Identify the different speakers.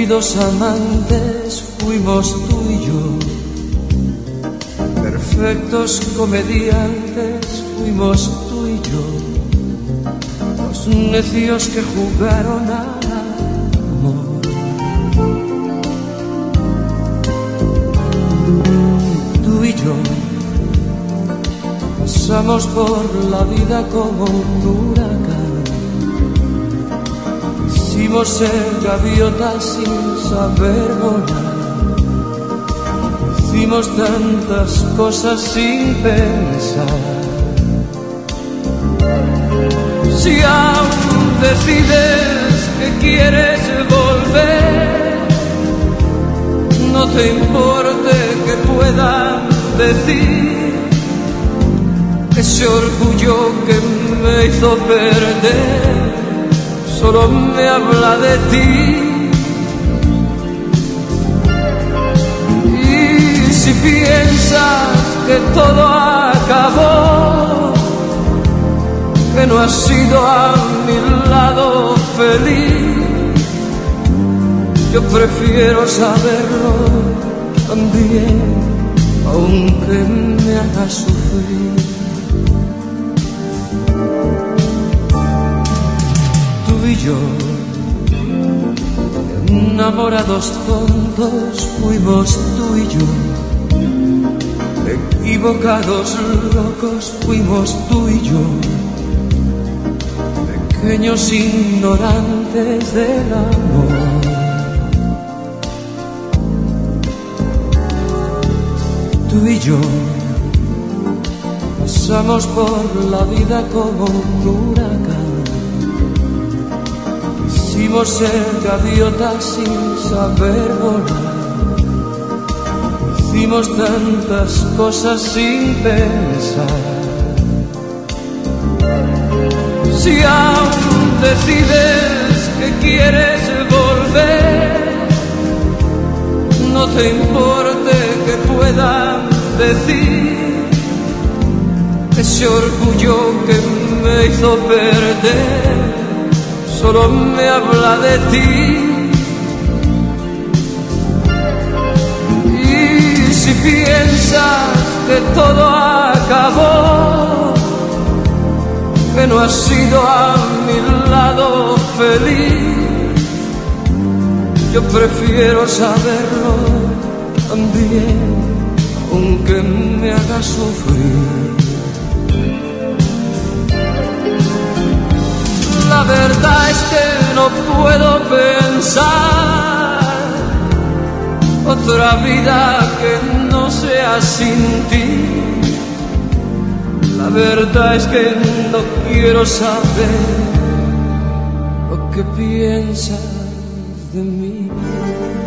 Speaker 1: Queridos amantes fuimos tú y yo, perfectos comediantes fuimos tú y yo, los necios que jugaron al amor. Tú y yo pasamos por la vida como un huracán. Quisimos ser gaviotas sin saber volar. Hicimos tantas cosas sin pensar. Si aún decides que quieres volver, no te importe que puedan decir ese orgullo que me hizo perder. Solo me habla de ti. Y si piensas que todo acabó, que no has sido a mi lado feliz, yo prefiero saberlo también, aunque me haga sufrir. Y yo, enamorados tontos fuimos tú y yo, equivocados locos fuimos tú y yo, pequeños ignorantes del amor. Tú y yo pasamos por la vida como un huracán. Quisimos ser gaviotas sin saber volar. Hicimos tantas cosas sin pensar. Si aún decides que quieres volver, no te importe que puedan decir ese orgullo que me hizo perder. Solo me habla de ti. Y si piensas que todo acabó, que no has sido a mi lado feliz, yo prefiero saberlo también, aunque me haga sufrir. La verdad es que no puedo pensar otra vida que no sea sin ti. La verdad es que no quiero saber lo que piensas de mí.